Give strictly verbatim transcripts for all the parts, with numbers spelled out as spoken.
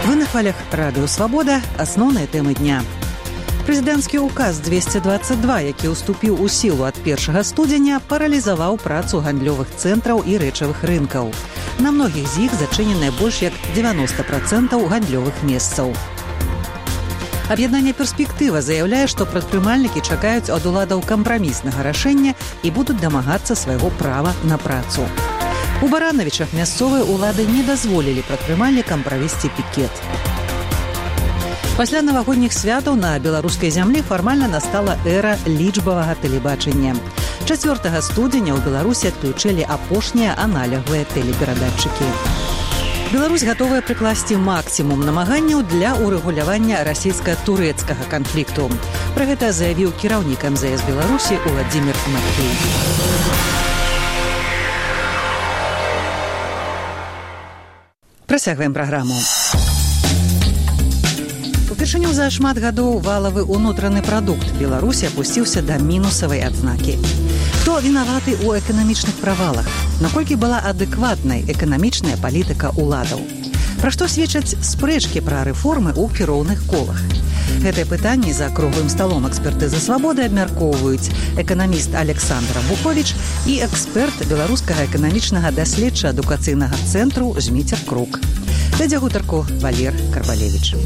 Вы на хвалях радыё «Свабода». Асноўныя тэмы дня. Прэзідэнцкі ўказ двести двадцать два, які ўступіў у сілу ад першага студзеня, паралізаваў працу гандлёвых цэнтраў і рэчавых рынкаў. На многіх з іх зачыненыя больш як дзевяносто процентаў гандлёвых месцаў. Аб'яднанне «Перспектыва» заяўляе, што прадпрымальнікі чакаюць ад уладаў кампраміснага рашэння і будуць дамагацца свайго права на працу. У Баранавічах мясцовыя ўлады не дазволілі прадпрымальнікам правесці пікет. Пасля навагодніх святаў на беларускай зямлі фармальна настала эра лічбавага тэлебачання. чацвёртага студзеня ў Беларусі адключылі апошнія аналягавыя тэлеперадатчыкі. Беларусь гатовая прыкласці максімум намаганняў для ўрэгулявання расійска-турэцкага канфлікту. Пра гэта заявіў кіраўнік эм зэ эс Беларусі Уладзімір Матвей. Працягваем праграму. Упершыню за шмат гадоў валавы ўнутраны прадукт Беларусі апусціўся да мінусавай адзнакі. Хто вінаваты ў эканамічных правалах? Наколькі была адэкватнай эканамічная палітыка ўладаў? Пра што сведчаць спрэчкі пра рэформы ў кіроўных колах? Гэтае пытанне за круглым сталом экспертызы «Свабоды» абмяркоўваюць эканаміст Александр Абухович і эксперт беларускага эканамічнага даследча-адукацыйнага цэнтру «Зміцер Крук». Вядзе гутарку Валер Карбалевіч.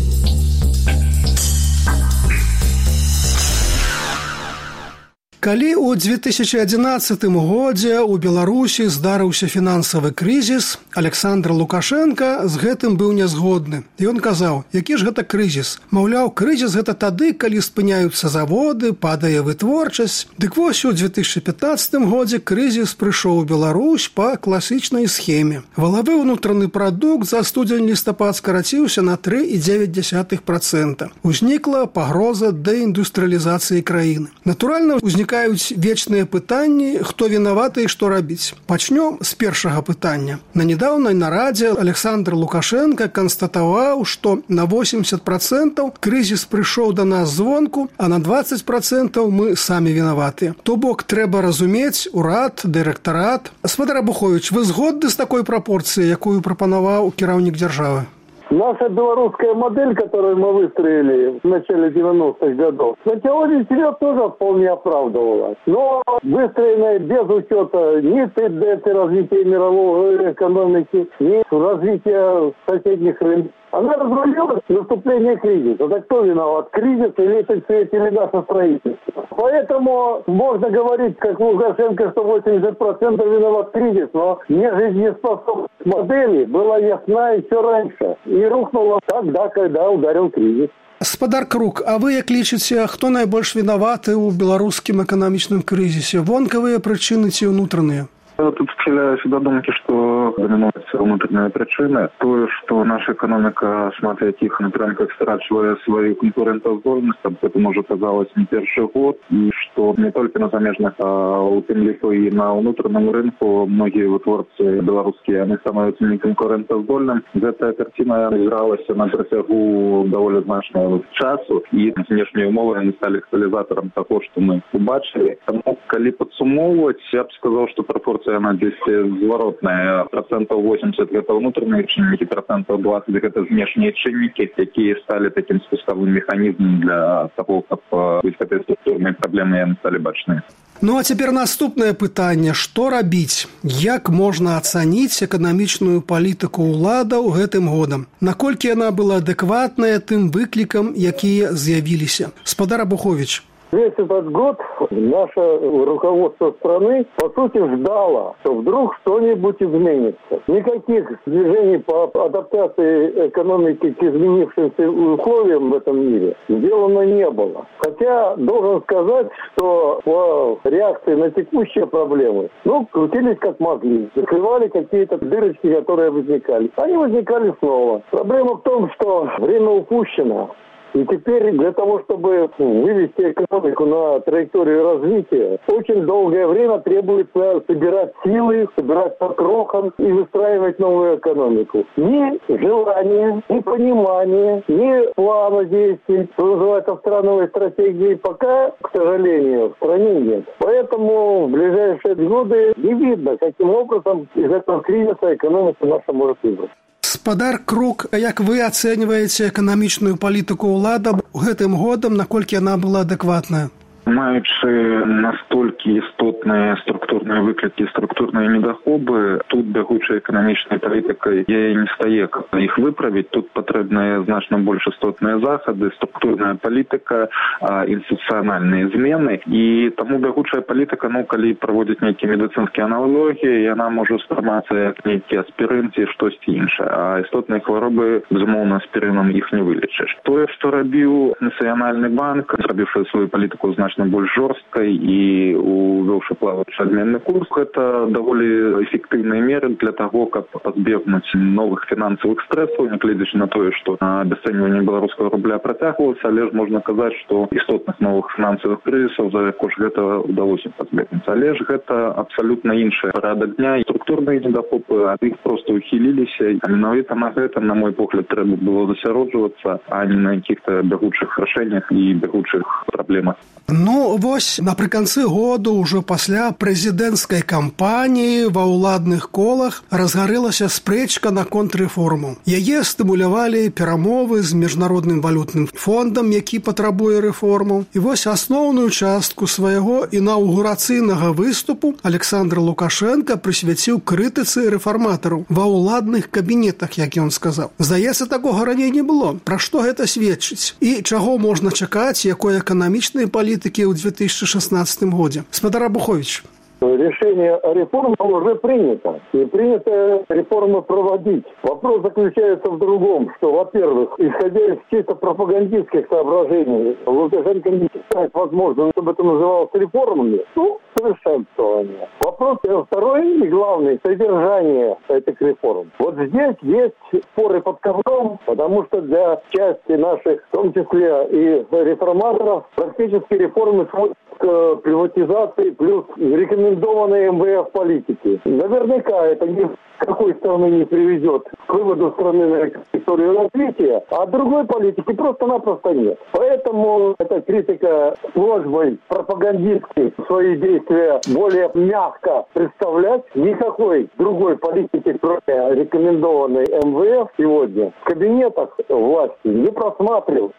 Калі ў две тысячи адзінаццатым годзе ў Беларусі здарыўся фінансавы крызіс, Александр Лукашенко з гэтым быў нязгодны. Ён казаў, які ж гэта крызіс? Маўляў, крызіс гэта тады, калі спыняюцца заводы, падае вытворчасць. Дык вось у две тысячи пятнаццатым годзе крызіс прыйшоў у Беларусь па класічнай схеме. Валавы ўнутраны прадукт за студзень-лістапад скараціўся на тры і дзевяць дзесятых процента. Узнікла пагроза дэіндустрыялізацыі краіны. Натуральна, узнікаюць вечныя пытанні, хто вінаваты і што рабіць. Пачнём з першага пытання. На нядаўнай нарадзе Александр Лукашенко канстатаваў, што на восемьдесят процентов крызіс прыйшоў да нас звонку, а на двадцать процентов мы самі вінаватыя. То бок трэба разумець урад, дырэктарат. Спадар Абухович, вы згодны з такой прапорцыяй, якую прапанаваў кіраўнік дзяржавы? Наша белорусская модель, которую мы выстроили в начале девяностых годов, на теории себя тоже вполне оправдывала. Но выстроенная без учета ни тенденций развития мировой экономики, ни развития соседних рынков, она разрулилась в наступление кризиса. Так кто виноват? Кризис или, так сказать, или наше строительство? Поэтому можно говорить, как Лукашенко, что восемьдесят процентов виноват кризис, но нежизнеспособность модели была ясна еще раньше. И рухнула тогда, когда ударил кризис. Спадар Крук, а вы як лічыце, хто найбольш вінаваты ў беларускім эканамічным крызісе? Вонкавыя прычыны ці ўнутраныя? Тут схиляюсь до думки, что доминуются внутренние причины. То, что наша экономика, шмат яких напрямках страчивая свою конкурентоздольность, это уже казалось не первый год, и что не только на замежных, а у тем лихо и на внутреннем рынку многие вытворцы белорусские, они становятся неконкурентоздольными. Эта картина игралась на протягу довольно значного часу, и внешние умовы они стали катализатором того, что мы убачили. Тому, коли подсумовывать, я бы сказал, что пропорция она здесь зворотная. Процентов восемьдесят это внутренние чинники, процентов двадцать это внешние чинники, которые стали таким спусковым механизмом для того, как быть этой структурной проблемой, они стали бачныя. Ну а цяпер наступнае пытанне, што рабіць? Як можна ацаніць эканамічную палітыку ўладаў гэтым годам? Наколькі яна была адэкватная тым выклікам, якія з'явіліся? Спадар Абухович. Весь этот год наше руководство страны, по сути, ждало, что вдруг что-нибудь изменится. Никаких движений по адаптации экономики к изменившимся условиям в этом мире сделано не было. Хотя, должен сказать, что по реакции на текущие проблемы, ну, крутились как могли, закрывали какие-то дырочки, которые возникали. Они возникали снова. Проблема в том, что время упущено. И теперь для того, чтобы вывести экономику на траекторию развития, очень долгое время требуется собирать силы, собирать по крохам и выстраивать новую экономику. Ни желания, ни понимания, ни плана действий, что называется страновой стратегии, пока, к сожалению, в стране нет. Поэтому в ближайшие годы не видно, каким образом из этого кризиса экономика наша может выбраться. Спадар Крук, як вы ацэньваеце эканамічную палітыку ўлада гэтым годам, наколькі яна была адэкватная? Маючы настолькі істотныя структурныя выклікі, структурныя недахопы, тут бягучай эканамічнай палітыкай яе не стае, каб іх выправіць. Тут патрэбныя значна больш істотныя захады, структурная палітыка, інстытуцыянальныя змены. І таму бягучая палітыка, ну, калі праводзіць нейкія медыцынскія аналогіі, яна можа спрымацца як нейкі аспірын ці штосьці іншае. А істотныя хваробы, безумоўна, аспірынам іх не вылечыш. Тое, што рабіў Нацыянальны банк, зрабіўшы сваю палітыку значна больш жорсткай і увёўшы плаваючы адменны курс, гэта даволі эфектыўныя меры для таго, каб пазбегнуць новых фінансавых стрэсаў, нягледзячы на тое, што абясцэньванне беларускага рубля працягвалася, але ж можна казаць, што істотных новых фінансавых крызісаў за кошт гэтага ўдалося пазбегнуць. Але ж гэта абсалютна іншая парадак дня, і структурныя недахопы ад іх проста ухіліліся. А менавіта на гэта, на мой погляд, трэба было засяроджвацца, а не на якіх-то бягучых рашэннях і бягучых праблемах. Ну, вось, напрыканцы году, ўжо пасля прэзідэнцкай кампаніі ва ўладных колах разгарэлася спрэчка наконт рэформу. Яе стымулявалі перамовы з Міжнародным валютным фондам, які патрабуе рэформу. І вось асноўную частку свайго інаўгурацыйнага выступу Александр Лукашенко прысвяціў крытыцы рэфарматараў ва ўладных кабінетах, як ён сказаў. Здаецца, такога раней не было. Пра што гэта сведчыць? І чаго можна чакаць, якой эканамічнай палітыкі ў две тысячи шестнадцатым годзе? Спадар Абухович. Решение о реформе уже принято. И принято реформы проводить. Вопрос заключается в другом, что, во-первых, исходя из чисто пропагандистских соображений, Лукашенко не считает возможным, чтобы это называлось реформами, ну, совершенствование. Вопрос второй и главный — содержание этих реформ. Вот здесь есть споры под ковром, потому что для части наших, в том числе и реформаторов, практически реформы сводятся к приватизации плюс рекомендованной эм вэ эф политики. Наверняка это ни с какой стороны не приведет к выводу страны на историю развития, а другой политики просто-напросто нет. Поэтому эта критика службой пропагандистской свои действия более мягко представлять, никакой другой политики, кроме рекомендованной эм вэ эф, сегодня в кабинетах власти не просматривается.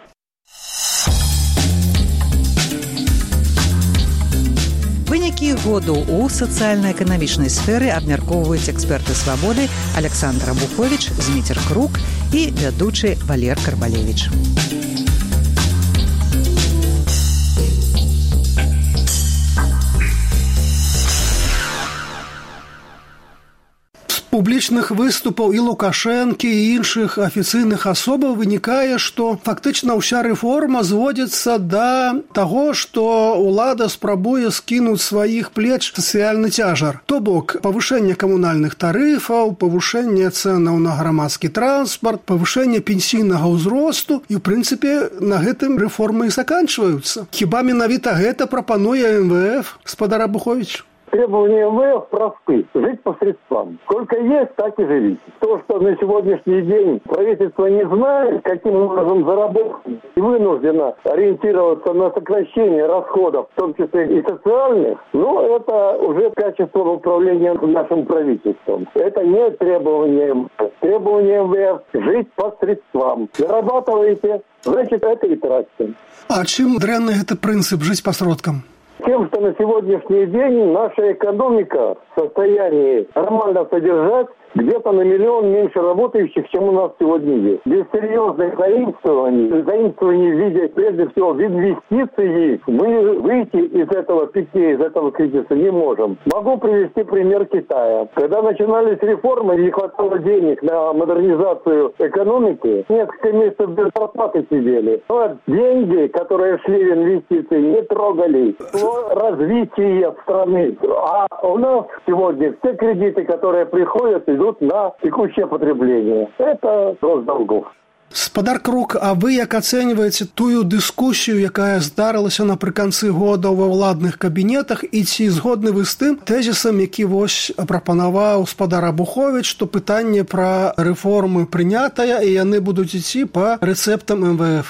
Вынікі году ў сацыяльна-эканамічнай сферы абмяркоўваюць эксперты «Свабоды» Александр Абухович, Зміцер Крук і вядучы Валер Карбалевіч. Публічных выступаў і Лукашэнкі, і іншых афіцыйных асобаў вынікае, што фактычна ўся рэформа зводзіцца да таго, што ўлада спрабуе скінуць сваіх плеч сацыяльны цяжар. То бок, павышэнне камунальных тарыфаў, павышэнне цэнаў на грамадскі транспарт, павышэнне пенсійнага ўзросту, і, ў прынцыпе, на гэтым рэформы і заканчваюцца. Хіба менавіта гэта прапануе эм вэ эф, спадар Абухович? Требования эм вэ эф просты. Жить по средствам. Сколько есть, так и живите. То, что на сегодняшний день правительство не знает, каким образом заработать, и вынуждено ориентироваться на сокращение расходов, в том числе и социальных, ну, это уже качество управления нашим правительством. Это не требование эм вэ эф. Требование эм вэ эф – жить по средствам. Зарабатываете, значит, это и тратите. А чым дрэнны гэты прынцып жыць па сродкам? Тем, что на сегодняшний день наша экономика в состоянии нормально содержать где-то на миллион меньше работающих, чем у нас сегодня есть. Без серьезных заимствований, заимствований в виде, прежде всего, в инвестиции, мы выйти из этого пике, из этого кризиса не можем. Могу привести пример Китая. Когда начинались реформы, не хватало денег на модернизацию экономики, несколько месяцев без зарплаты сидели. Но деньги, которые шли в инвестиции, не трогали развитие страны. А у нас сегодня все кредиты, которые приходят, идут на текущее потребление. Это рост долгов. Спадар Крук, а вы як ацэньваеце тую дыскусію, якая здарылася напрыканцы года ва ўладных кабінетах, і ці згодны вы з тым тэзісам, які вось прапанаваў спадар Абухович, што пытанне пра рэформы прынятае, і яны будуць ісці па рэцэптам эм вэ эф?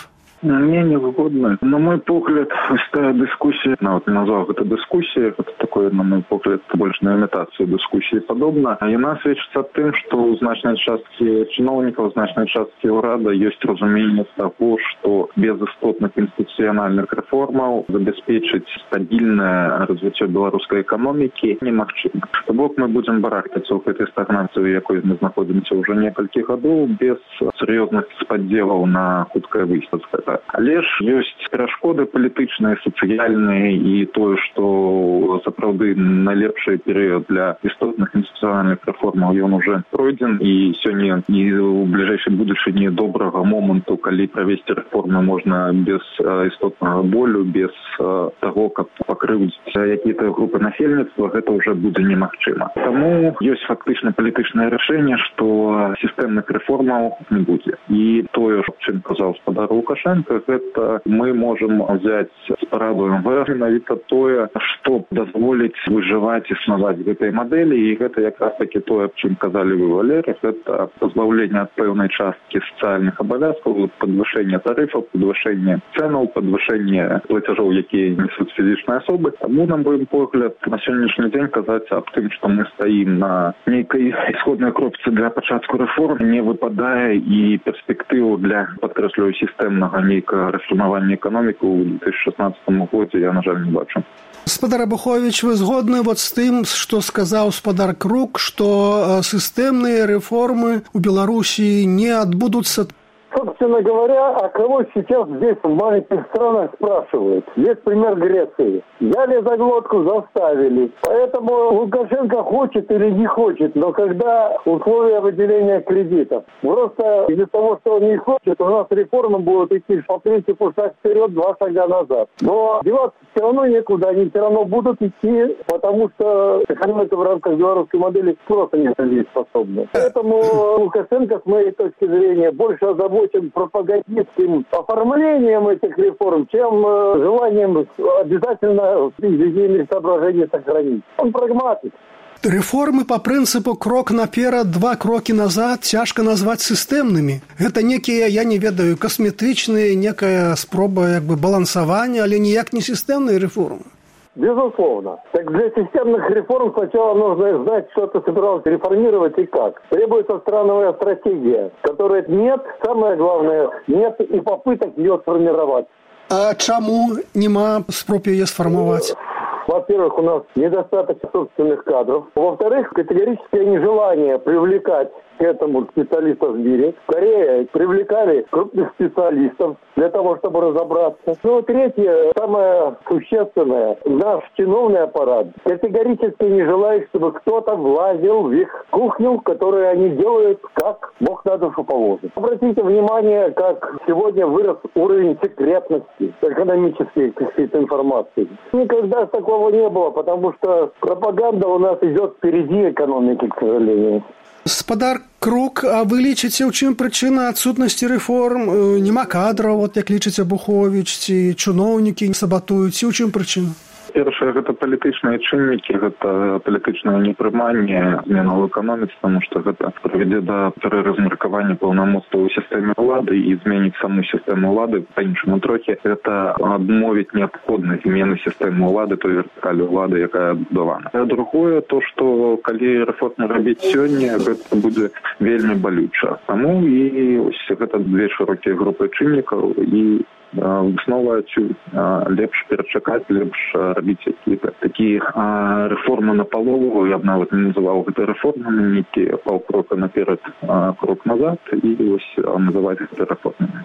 Мне не згодны. На мой погляд, тая дыскусія, нават не назваў гэта дыскусіяй, гэта такое, на мой погляд, больш на імітацыю дыскусіі падобна. Яна сведчыцца тым, што ў значнай часткі чыноўнікаў, значнай часткі ўрада ёсць разуменне таго, што без істотных інстытуцыянальных рэформаў забяспечыць стабільнае развіццё беларускай эканомікі немагчыма. То бок мы будзем барахтацца ў гэтай стагнацыі, у якой мы знаходзімся ўжо некалькі гадоў, без сур'ёзных спадзеваў на хуткае выйсце з гэтага. Але ж ёсць перашкоды палітычныя, сацыяльныя і тое, што сапраўды найлепшы перыяд для істотных інстытуцыянальных рэформаў ён уже пройдзен, і сёння і ў бліжэйшай будучыні добрага моманту, калі правесці рэформы можна без істотнага болю, без таго, каб пакрыўдзіць якія-то групы насельніцтва, гэта ўжо будзе немагчыма. Таму ёсць фактычна палітычнае рашэнне, што сістэмных рэформаў не будзе. І тое, чым казаў гаспадар Лукашенко, гэта мы можам взяць з параду эм вэ менавіта тое, што дазволіць выжываць, існаваць гэтай мадэлі, і гэта якраз такі тое, аб чым казалі вы, Валерый, гэта пазбаўленне ад пэўнай часткі сацыяльных абавязкаў, падвышэнне тарыфаў, падвышэнне цэнаў, падвышэнне плацяжоў, якія несуць фізічныя асобы. Таму, на мой погляд, на сённяшні дзень казаць аб тым, што мы стаім на нейкай ісходнай кропцы для пачатку рэформ, не выпадае, і перспектыву для, падкрэслюю, сістэмнага нейкага рэформавання эканомікі ў две тысячи шестнадцатым годзе я, на жаль, не бачу. Гаспадар Абухович, вы згодны вот з тым, што сказаў гаспадар Крук, што сістэмныя рэформы ў Беларусі не адбудуцца? Собственно говоря, а кого сейчас здесь в маленьких странах спрашивают? Есть пример Греции. Взяли за глотку, заставили. Поэтому Лукашенко хочет или не хочет, но когда условия выделения кредитов. Просто из-за того, что он не хочет, у нас реформы будут идти по принципу шаг вперед, два шага назад. Но деваться все равно некуда, они все равно будут идти, потому что экономика в рамках белорусской модели просто не способна. Поэтому Лукашенко, с моей точки зрения, больше озабочен пропагандистским оформлением этих реформ, чем э, желанием обязательно идейные соображения сохранить. Он прагматик. Рэформы па прынцыпу крок наперад, два крокі назад цяжка назваць сістэмнымі. Гэта некія, я не ведаю, касметычныя, некая спроба як бы балансавання, але ніяк не сістэмныя рэформы. Безусловно. Так для системных реформ сначала нужно знать, что ты собирался реформировать и как. Требуется страновая стратегия, которой нет, самое главное, нет и попыток ее сформировать. А чаму нема спроб яе сфармаваць? Во-первых, у нас недостаточно собственных кадров. Во-вторых, категорическое нежелание привлекать к этому специалистов в мире. В Корее привлекали крупных специалистов для того, чтобы разобраться. Ну, третье, самое существенное, наш чиновный аппарат категорически не желает, чтобы кто-то влазил в их кухню, которую они делают, как Бог на душу положит. Обратите внимание, как сегодня вырос уровень секретности экономической какой-то информации. Никогда такого не было, потому что пропаганда у нас идет впереди экономики, к сожалению. Гаспадар Крук, а вы лічыце, у чым прычына адсутнасці рэформ? Нема кадраў, вот як лічыць Абухович, ці чыноўнікі сабатуюць, ці ў чым прычына? Першае, гэта палітычныя чыннікі, гэта палітычнае непрыманне зменаў у эканоміцы, таму што гэта прывядзе да пераразмеркавання паўнамоцтва ў сістэме ўлады і зменіць саму сістэму ўлады, па-іншаму трохі, гэта адмовіць неабходнасць змены сістэмы ўлады, той вертыкалі ўлады, якая адбудавана. А другое, то, што калі рэформу рабіць сёння, гэта будзе вельмі балюча. Таму і ось гэта две шырокія групы чыннікаў, і высновы адсюль лепш перачакаць, лепш рабіць якія-то такія рэформы на палову, я б нават не называў гэта рэформамі, нейкія паўкрока наперад, крок назад, і ось называць гэта рэформамі.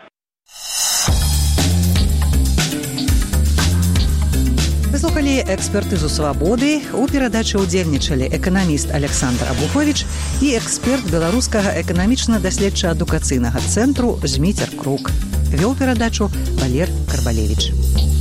Выслухалі экспертызу «Свабоды». У перадачы ўдзельнічалі эканаміст Александр Абухович і эксперт беларускага эканамічна-даследча-адукацыйнага цэнтру Зміцер Крук. Вёў перадачу Валер Карбалевич.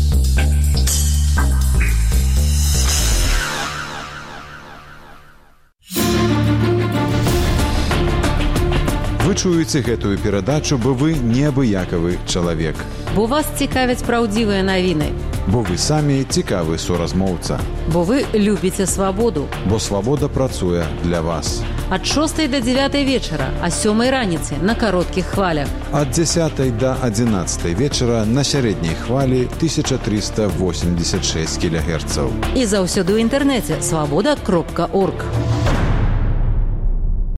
Вы чуеце гэтую перадачу, бо вы неабыякавы чалавек. Бо вас цікавяць праўдзівыя навіны. Бо вы самі цікавы суразмоўца. Бо вы любіце свабоду. Бо свабода працуе для вас. ад шостай да дзевятай вечара, а сёмай раніцы на кароткіх хвалях. Ад дзесятай да адзінаццатай вечара на сярэдняй хвалі тысяча трыста восемьдесят шесть кілогерцаў. І заўсёды ў інтэрнэце свабода кропка орг.